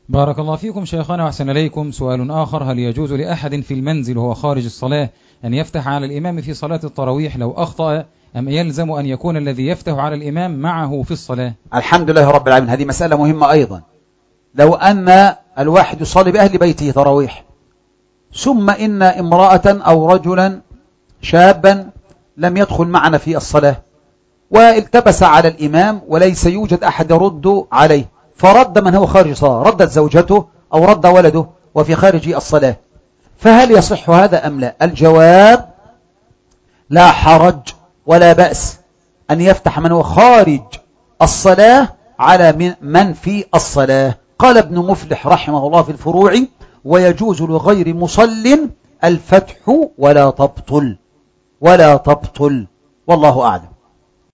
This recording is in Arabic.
بارك الله فيكم شيخنا وأحسن إليكم. سؤال آخر: هل يجوز لأحد في المنزل وهو خارج الصلاة أن يفتح على الإمام في صلاة التراويح لو أخطأ، أم يلزم أن يكون الذي يفتح على الإمام معه في الصلاة؟ الحمد لله رب العالمين. هذه مسألة مهمة أيضا. لو أن الواحد يصلي بأهل بيته تراويح، ثم إن امرأة أو رجلا شابا لم يدخل معنا في الصلاة والتبس على الإمام وليس يوجد أحد يرد عليه، فرد من هو خارج الصلاة، ردت زوجته أو رد ولده وفي خارج الصلاة، فهل يصح هذا أم لا؟ الجواب: لا حرج ولا بأس أن يفتح من هو خارج الصلاة على من في الصلاة. قال ابن مفلح رحمه الله في الفروع: ويجوز لغير مصل الفتح ولا تبطل والله أعلم.